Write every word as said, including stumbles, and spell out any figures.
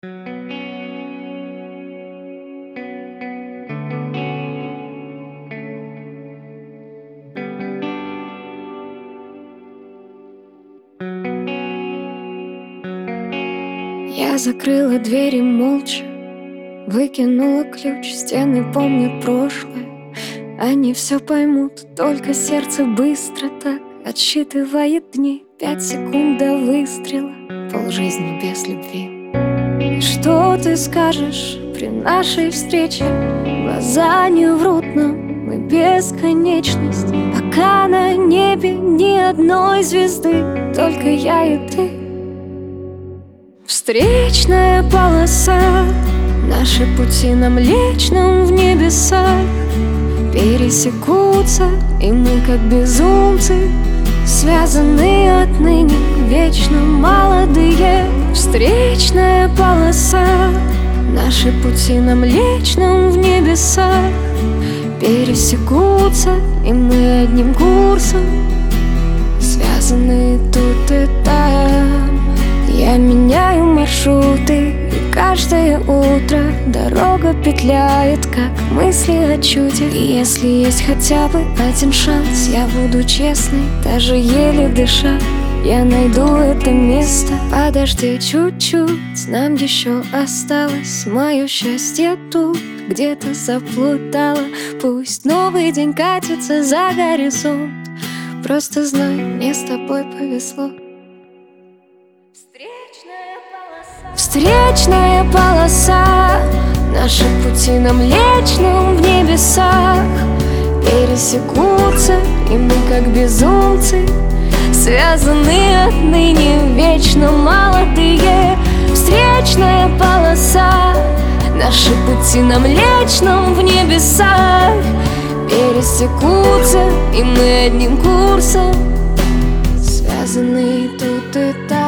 Я закрыла двери молча, выкинула ключ. Стены помнят прошлое, они все поймут. Только сердце быстро так отсчитывает дни. Пять секунд до выстрела, полжизни без любви. И что ты скажешь при нашей встрече? Глаза не врут нам, мы бесконечность. Пока на небе ни одной звезды, только я и ты. Встречная полоса, наши пути на Млечном в небесах пересекутся, и мы, как безумцы, связаны отныне, вечно молодые. Встречная полоса, наши пути на Млечном в небесах пересекутся, и мы одним курсом связаны тут и там. Я меняю маршруты, и каждое утро дорога петляет, как мысли о чуде. И если есть хотя бы один шанс, я буду честной, даже еле дыша. Я найду это место. Подожди чуть-чуть, нам еще осталось. Мое счастье тут где-то заплутало. Пусть новый день катится за горизонт, просто знай, мне с тобой повезло. Встречная полоса, наши пути на Млечном в небесах пересекутся, и мы, как безумцы, связаны отныне, вечно молодые. Встречная полоса, наши пути на Млечном в небесах пересекутся, и мы одним курсом связаны тут и там.